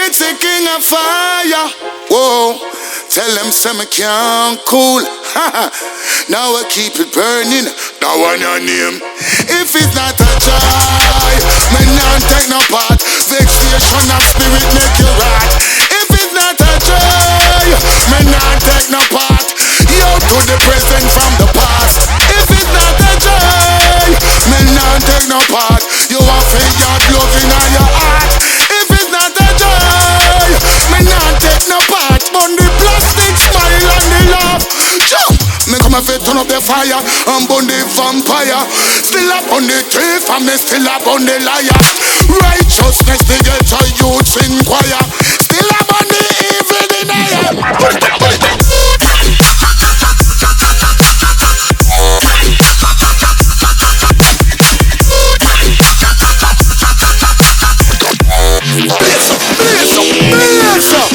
It's a king of fire. Whoa, tell them say me can't cool. Now I keep it burning. Now I know name. If it's not a joy, me not take no part. Vexation of spirit make you rot. If it's not a joy, me not take no part. Yo to the present from the past. If it's not a joy, me not take no part. You want fake your love in your heart. If it's not a joy, me not take no part. On the plastic smile and the laugh. Jump. Me come and turn up the fire and burn the vampire. Still up on the thief and me still up on the liar. Righteousness the ghetto youths inquire. Still up on the evil denier. Blaze up.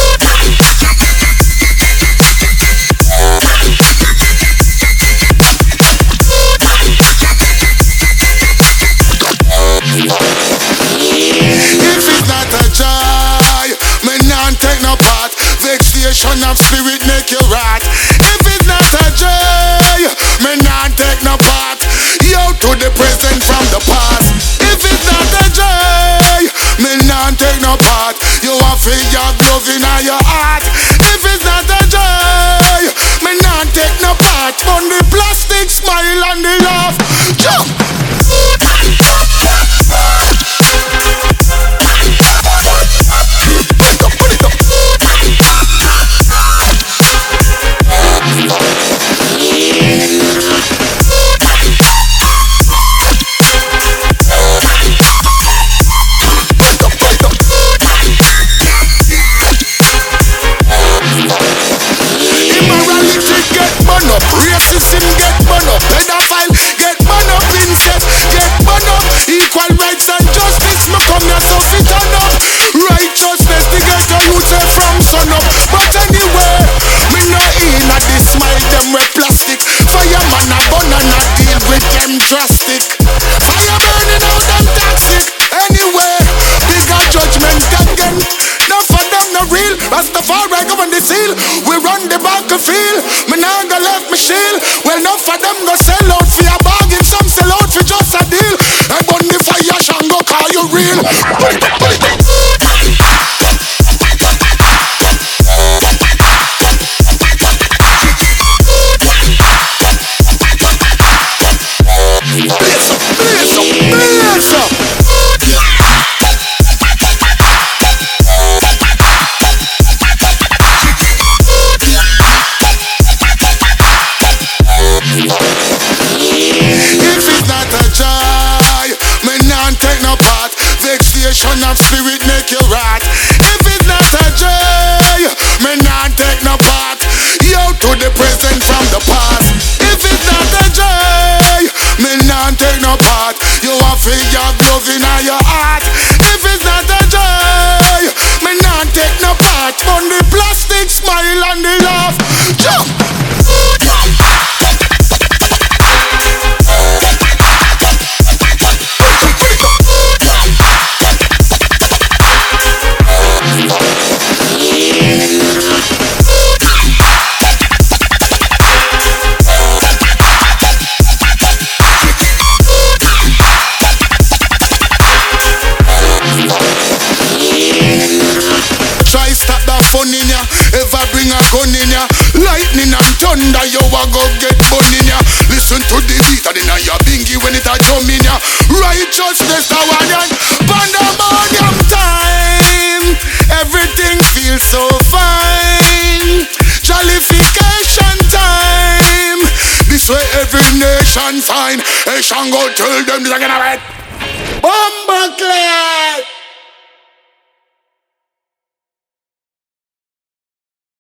Vexation of spirit make you rot. If it's not a joy, me not take no part. Yo to the present from the past. If it's not a joy, me not take no part. You want feel your glove in your heart. If it's not a joy, me not take no part. On the plastic smile and the laugh. Jump. Racism get burn up, pedophile get burn up, incest get burn up, equal rights and justice, me come here so fit turn up. Righteousness the ghetto youth say from sun up. But anyway, me no in a this smile them with plastic. Fireman a burn and a deal with them drastic. Fire burning out them toxic. Anyway, bigger judgment again. None for them no real. Rastafari govern the seal. We run the battlefield. Me nah go left me shield. Well, enough for them go sell out for a bargain. Some sell out for just a deal. I burn the fire, Shango call you real. Blaze up. Vexation of spirit make you rot. If it's not a joy, me not take no part. Yo to the present from the past. If it's not a joy, me not take no part. You want feel your glove in your heart. If it's not a joy, me not take no part. On the plastic smile and the laugh. Jump. Fun in ya, ever bring a gun in ya. Lightning and thunder, you a go get fun in ya. Listen to the beat and inna your bingy when it a drum in ya. Righteousness a warrior, pandemonium time. Everything feels so fine. Jollification time. This way every nation find. Hey Shango, tell them this again, alright? Bumbleclad.